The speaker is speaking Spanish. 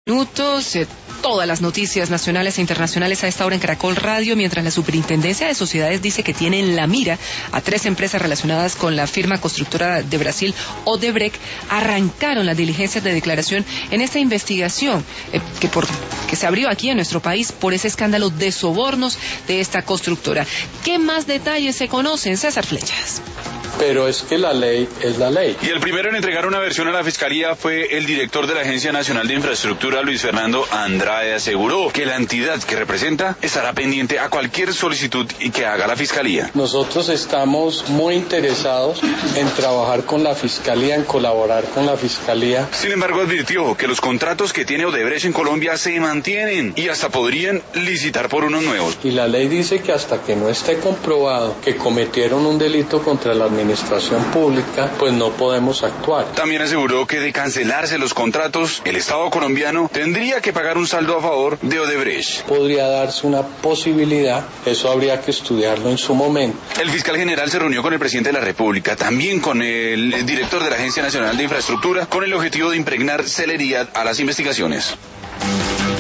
Minutos, todas las noticias nacionales e internacionales a esta hora en Caracol Radio, mientras la Superintendencia de Sociedades dice que tiene en la mira a 3 empresas relacionadas con la firma constructora de Brasil, Odebrecht. Arrancaron las diligencias de declaración en esta investigación que se abrió aquí en nuestro país por ese escándalo de sobornos de esta constructora. ¿Qué más detalles se conocen, César Flechas? Pero es que la ley es la ley. Y el primero en entregar una versión a la Fiscalía fue el director de la Agencia Nacional de Infraestructura, Luis Fernando Andrade. Aseguró que la entidad que representa estará pendiente a cualquier solicitud y que haga la Fiscalía. Nosotros estamos muy interesados en trabajar con la Fiscalía, en colaborar con la Fiscalía. Sin embargo, advirtió que los contratos que tiene Odebrecht en Colombia se mantienen y hasta podrían licitar por unos nuevos. Y la ley dice que hasta que no esté comprobado que cometieron un delito contra la administración pública, pues no podemos actuar. También aseguró que de cancelarse los contratos, el Estado colombiano tendría que pagar un saldo a favor de Odebrecht. Podría darse una posibilidad, eso habría que estudiarlo en su momento. El fiscal general se reunió con el presidente de la República, también con el director de la Agencia Nacional de Infraestructura, con el objetivo de impregnar celeridad a las investigaciones.